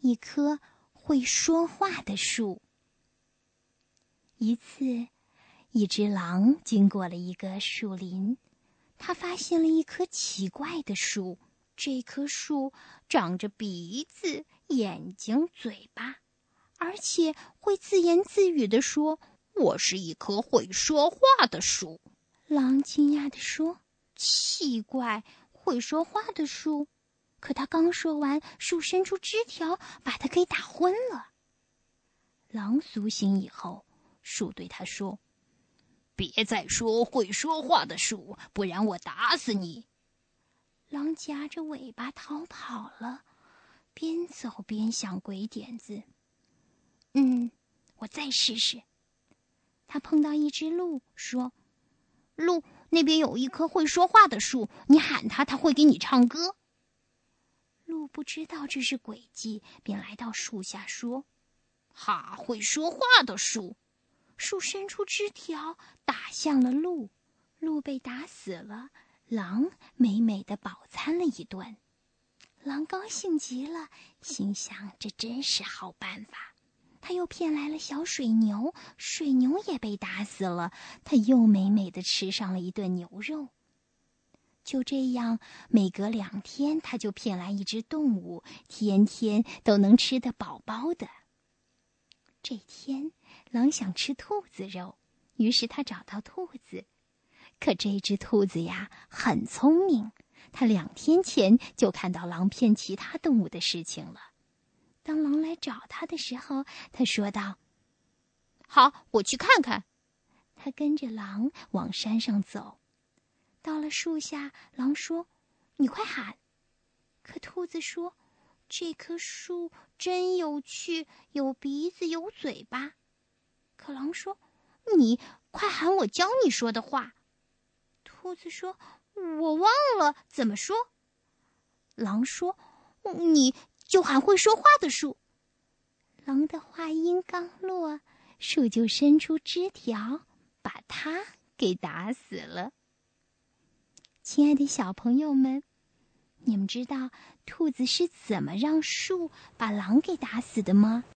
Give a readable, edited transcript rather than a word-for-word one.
一棵会说话的树。一次，一只狼经过了一个树林，它发现了一棵奇怪的树。这棵树长着鼻子、眼睛、嘴巴，而且会自言自语地说：“我是一棵会说话的树。”狼惊讶地说：“奇怪，会说话的树？”可他刚说完，树伸出枝条，把他给打昏了。狼苏醒以后，树对他说：“别再说会说话的树，不然我打死你。”狼夹着尾巴逃跑了，边走边想鬼点子。我再试试。他碰到一只鹿，说：“鹿，那边有一棵会说话的树，你喊它，它会给你唱歌。”鹿不知道这是诡计，便来到树下说：“哈，会说话的树！”树伸出枝条打向了鹿，鹿被打死了。狼美美的饱餐了一顿。狼高兴极了，心想这真是好办法。他又骗来了小水牛，水牛也被打死了，他又美美的吃上了一顿牛肉。就这样，每隔2天，他就骗来一只动物，天天都能吃得饱饱的。这天，狼想吃兔子肉，于是他找到兔子。可这只兔子呀，很聪明，它2天前就看到狼骗其他动物的事情了。当狼来找它的时候，它说道：“好，我去看看。”它跟着狼往山上走。到了树下，狼说：“你快喊！”可兔子说：“这棵树真有趣，有鼻子，有嘴巴。”可狼说：“你快喊我教你说的话。”兔子说：“我忘了怎么说。”狼说：“你就喊会说话的树。”狼的话音刚落，树就伸出枝条，把它给打死了。亲爱的小朋友们，你们知道兔子是怎么让树把狼给打死的吗？